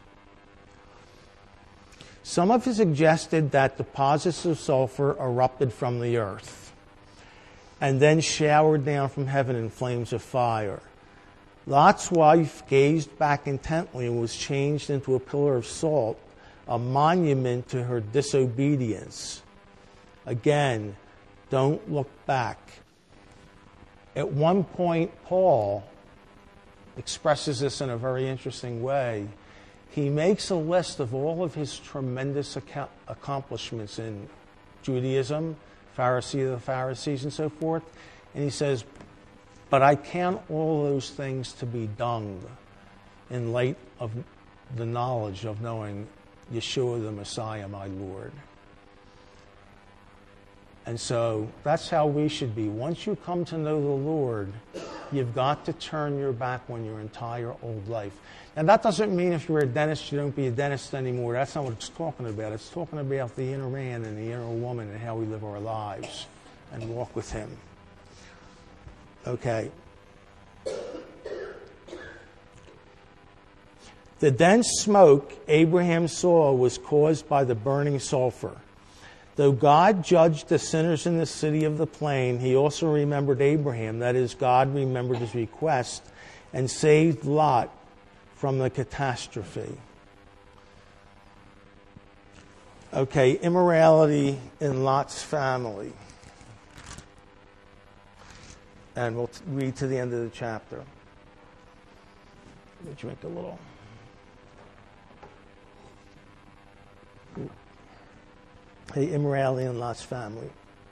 Some have suggested that deposits of sulfur erupted from the earth and then showered down from heaven in flames of fire. Lot's wife gazed back intently and was changed into a pillar of salt, a monument to her disobedience. Again, don't look back. At one point, Paul expresses this in a very interesting way. He makes a list of all of his tremendous accomplishments in Judaism, Pharisee of the Pharisees, and so forth. And he says, but I count all those things to be dung in light of the knowledge of knowing Yeshua the Messiah, my Lord. And so that's how we should be. Once you come to know the Lord, you've got to turn your back on your entire old life. And that doesn't mean if you're a dentist, you don't be a dentist anymore. That's not what it's talking about. It's talking about the inner man and the inner woman and how we live our lives and walk with him. Okay. The dense smoke Abraham saw was caused by the burning sulfur. Though God judged the sinners in the city of the plain, he also remembered Abraham. That is, God remembered his request and saved Lot from the catastrophe. Okay, immorality in Lot's family. And we'll read to the end of the chapter. Let me drink a little. Hey, immorality in Lot's family.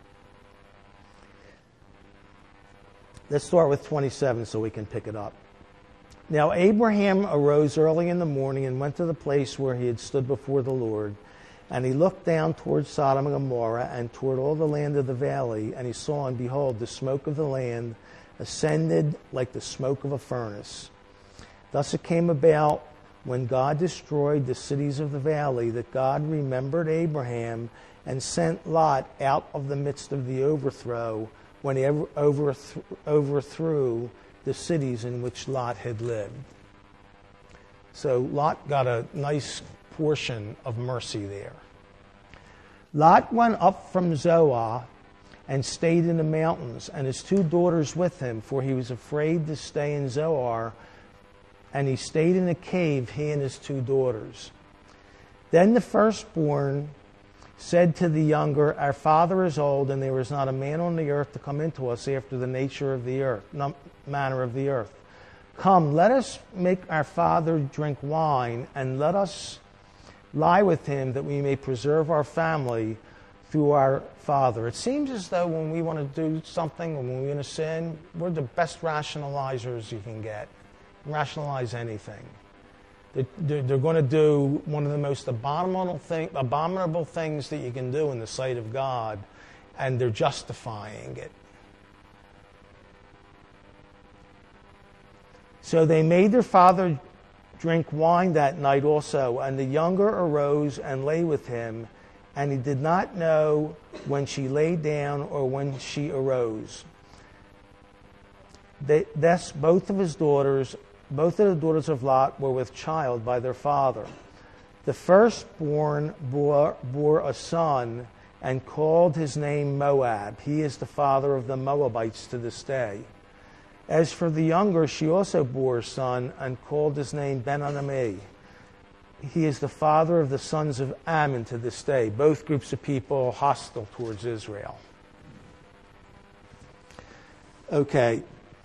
Let's start with 27 so we can pick it up. Now Abraham arose early in the morning and went to the place where he had stood before the Lord. And he looked down toward Sodom and Gomorrah and toward all the land of the valley. And he saw, and behold, the smoke of the land ascended like the smoke of a furnace. Thus it came about, when God destroyed the cities of the valley, that God remembered Abraham and sent Lot out of the midst of the overthrow when he overthrew the cities in which Lot had lived. So Lot got a nice portion of mercy there. Lot went up from Zoar and stayed in the mountains, and his 2 daughters with him, for he was afraid to stay in Zoar, and he stayed in a cave, he and his 2 daughters. Then the firstborn said to the younger, our father is old, and there is not a man on the earth to come into us after the nature of the earth, manner of the earth. Come, let us make our father drink wine, and let us lie with him, that we may preserve our family through our father. It seems as though when we want to do something, or when we want to sin, we're the best rationalizers you can get. Rationalize anything. They're going to do one of the most abominable things that you can do in the sight of God, and they're justifying it. So they made their father drink wine that night also, and the younger arose and lay with him, and he did not know when she lay down or when she arose. Thus both of the daughters of Lot were with child by their father. The firstborn bore a son and called his name Moab. He is the father of the Moabites to this day. As for the younger, she also bore a son and called his name Ben-Ammi. He is the father of the sons of Ammon to this day. Both groups of people hostile towards Israel. Okay.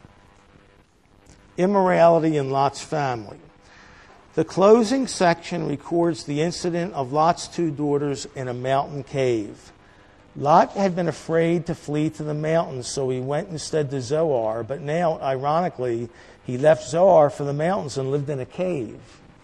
Immorality in Lot's family. The closing section records the incident of Lot's two daughters in a mountain cave. Lot had been afraid to flee to the mountains, so he went instead to Zoar, but now, ironically, he left Zoar for the mountains and lived in a cave.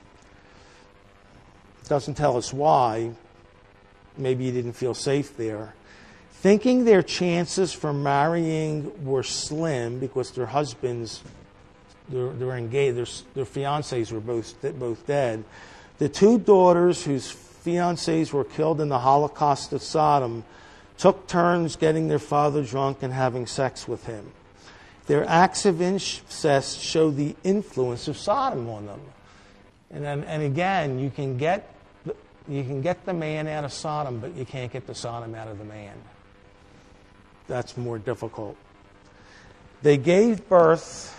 Doesn't tell us why. Maybe he didn't feel safe there. Thinking their chances for marrying were slim because their husbands, they're engaged, their fiancés were both dead, the two daughters whose fiancés were killed in the Holocaust of Sodom took turns getting their father drunk and having sex with him. Their acts of incest show the influence of Sodom on them. And again, you can get the man out of Sodom, but you can't get the Sodom out of the man. That's more difficult. They gave birth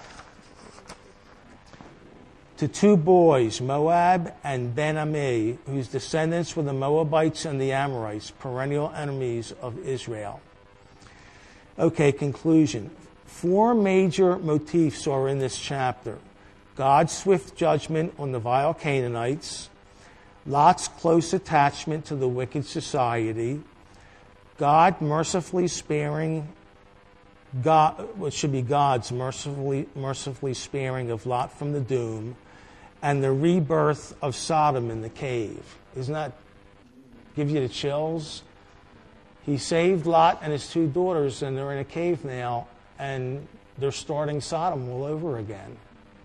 to two boys, Moab and Ben-Ammi, whose descendants were the Moabites and the Amorites, perennial enemies of Israel. Okay, conclusion. 4 major motifs are in this chapter. God's swift judgment on the vile Canaanites, Lot's close attachment to the wicked society, God mercifully sparing what should be God's mercifully sparing of Lot from the doom, and the rebirth of Sodom in the cave. Isn't that give you the chills? He saved Lot and his two daughters, and they're in a cave now, and they're starting Sodom all over again.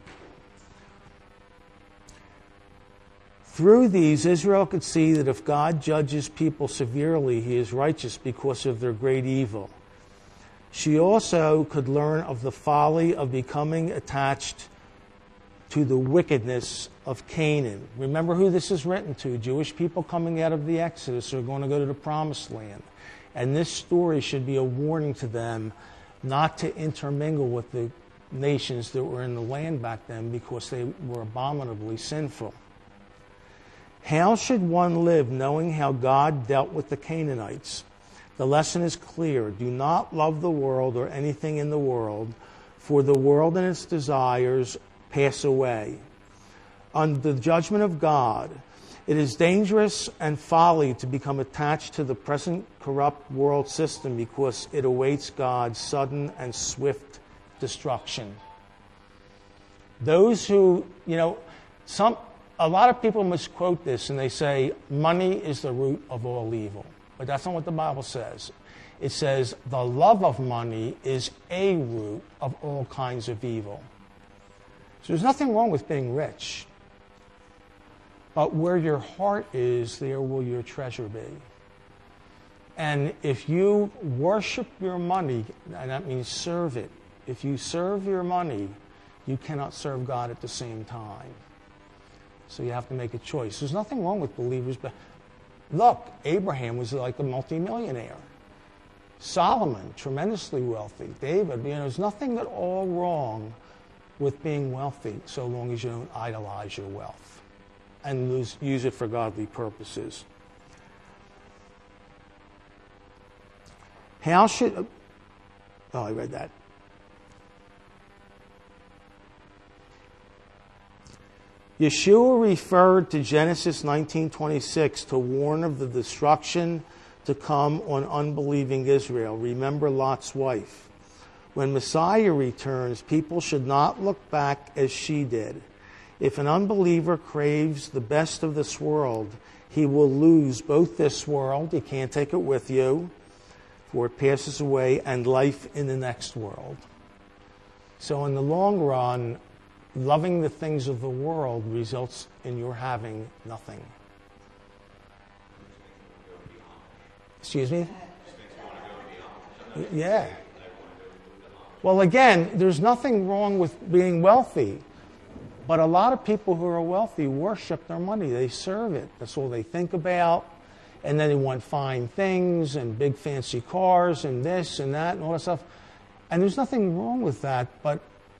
Through these, Israel could see that if God judges people severely, he is righteous because of their great evil. She also could learn of the folly of becoming attached to the wickedness of Canaan. Remember who this is written to. Jewish people coming out of the Exodus are going to go to the Promised Land. And this story should be a warning to them not to intermingle with the nations that were in the land back then because they were abominably sinful. How should one live knowing how God dealt with the Canaanites? The lesson is clear. Do not love the world or anything in the world, for the world and its desires pass away. Under the judgment of God, it is dangerous and folly to become attached to the present corrupt world system because it awaits God's sudden and swift destruction. Those who, a lot of people misquote this and they say, money is the root of all evil. But that's not what the Bible says. It says the love of money is a root of all kinds of evil. So there's nothing wrong with being rich. But where your heart is, there will your treasure be. And if you worship your money, and that means serve it, if you serve your money, you cannot serve God at the same time. So you have to make a choice. There's nothing wrong with believers, but look, Abraham was like a multimillionaire. Solomon, tremendously wealthy. David, there's nothing at all wrong with being wealthy so long as you don't idolize your wealth and use it for godly purposes. How should... Oh, I read that. Yeshua referred to Genesis 19:26 to warn of the destruction to come on unbelieving Israel. Remember Lot's wife. When Messiah returns, people should not look back as she did. If an unbeliever craves the best of this world, he will lose both this world, you can't take it with you, for it passes away, and life in the next world. So in the long run, loving the things of the world results in your having nothing. Excuse me? Yeah. Well, again, there's nothing wrong with being wealthy. But a lot of people who are wealthy worship their money. They serve it. That's all they think about. And then they want fine things and big fancy cars and this and that and all that stuff. And there's nothing wrong with that. But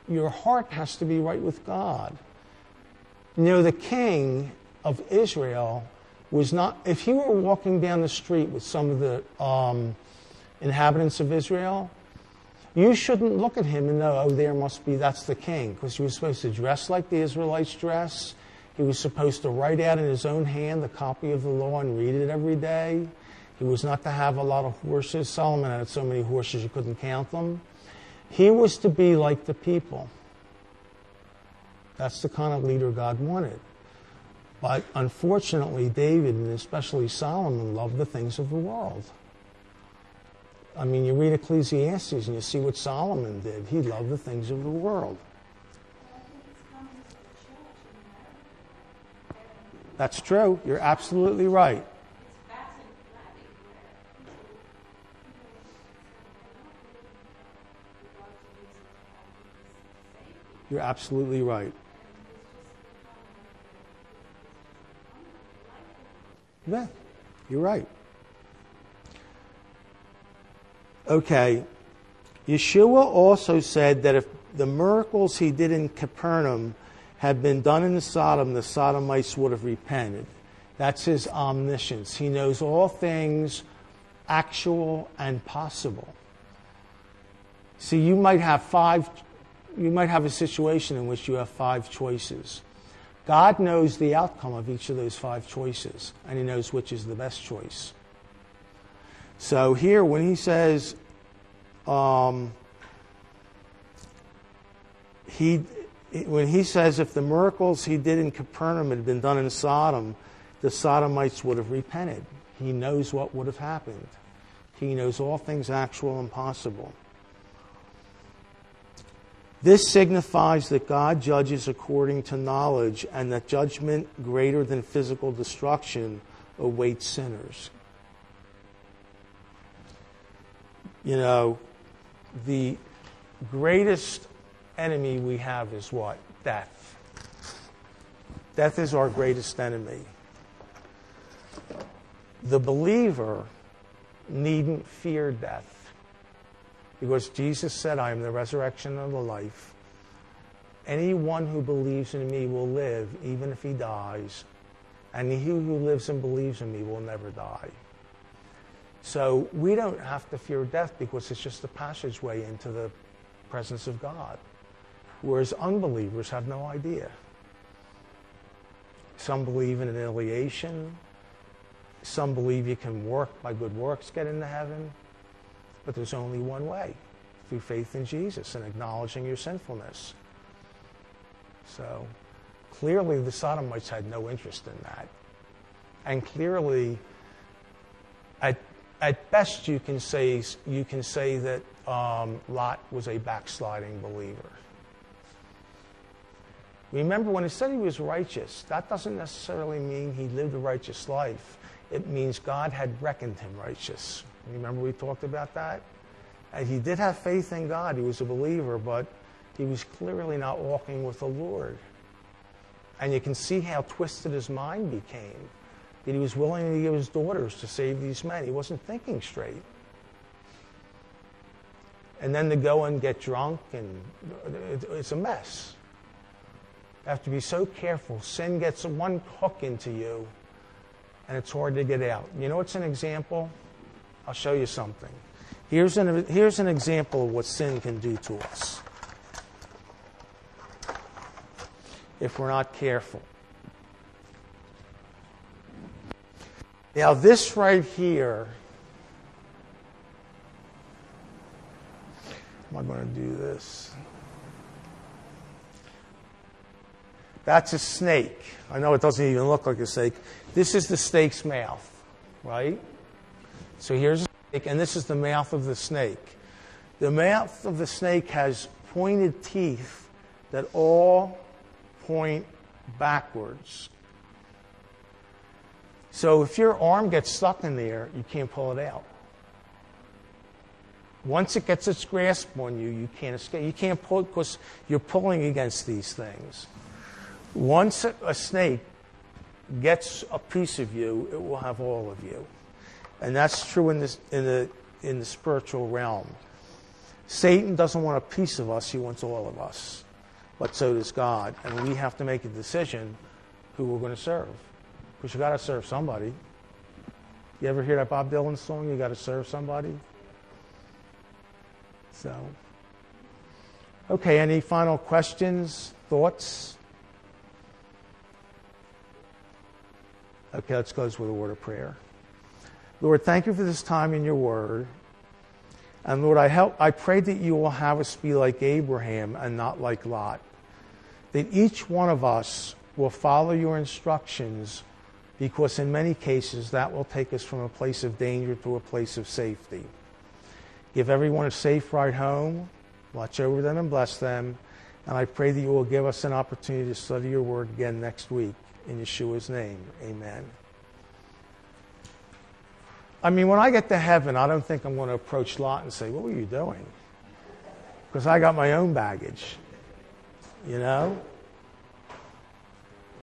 your heart has to be right with God. You know, the king of Israel was not, if he were walking down the street with some of the inhabitants of Israel, you shouldn't look at him and know, oh, that's the king, because he was supposed to dress like the Israelites dress. He was supposed to write out in his own hand the copy of the law and read it every day. He was not to have a lot of horses. Solomon had so many horses you couldn't count them. He was to be like the people. That's the kind of leader God wanted. But unfortunately, David, and especially Solomon, loved the things of the world. I mean, you read Ecclesiastes and you see what Solomon did. He loved the things of the world. That's true. You're absolutely right. You're absolutely right. Yeah, you're right. Okay. Yeshua also said that if the miracles he did in Capernaum had been done in Sodom, the Sodomites would have repented. That's his omniscience. He knows all things actual and possible. See, you might have a situation in which you have 5 choices. God knows the outcome of each of those 5 choices, and he knows which is the best choice. So here, when he says, if the miracles he did in Capernaum had been done in Sodom, the Sodomites would have repented. He knows what would have happened. He knows all things actual and possible. This signifies that God judges according to knowledge and that judgment greater than physical destruction awaits sinners. You know, the greatest enemy we have is what? Death. Death is our greatest enemy. The believer needn't fear death. Because Jesus said, I am the resurrection and the life. Anyone who believes in me will live, even if he dies. And he who lives and believes in me will never die. So we don't have to fear death because it's just a passageway into the presence of God. Whereas unbelievers have no idea. Some believe in annihilation. Some believe you can work by good works, get into heaven. But there's only one way, through faith in Jesus and acknowledging your sinfulness. So clearly the Sodomites had no interest in that. And clearly, at best you can say that Lot was a backsliding believer. Remember, when it said he was righteous, that doesn't necessarily mean he lived a righteous life. It means God had reckoned him righteous. Remember we talked about that? And he did have faith in God. He was a believer, but he was clearly not walking with the Lord. And you can see how twisted his mind became. That he was willing to give his daughters to save these men. He wasn't thinking straight. And then to go and get drunk, and it's a mess. You have to be so careful. Sin gets one hook into you, and it's hard to get out. You know what's an example? I'll show you something. Here's an example of what sin can do to us if we're not careful. Now this right here, am I going to do this? That's a snake. I know it doesn't even look like a snake. This is the snake's mouth, right? So here's a snake, and this is the mouth of the snake. The mouth of the snake has pointed teeth that all point backwards. So if your arm gets stuck in there, you can't pull it out. Once it gets its grasp on you, you can't escape. You can't pull it because you're pulling against these things. Once a snake gets a piece of you, it will have all of you. And that's true in the spiritual realm. Satan doesn't want a piece of us, he wants all of us. But so does God. And we have to make a decision who we're going to serve. Because you got to serve somebody. You ever hear that Bob Dylan song, you got to serve somebody? So, okay, any final questions, thoughts? Okay, let's close with a word of prayer. Lord, thank you for this time in your word. And Lord, I pray that you will have us be like Abraham and not like Lot. That each one of us will follow your instructions, because in many cases that will take us from a place of danger to a place of safety. Give everyone a safe ride home. Watch over them and bless them. And I pray that you will give us an opportunity to study your word again next week. In Yeshua's name, amen. I mean, when I get to heaven, I don't think I'm going to approach Lot and say, what were you doing? Because I got my own baggage, you know?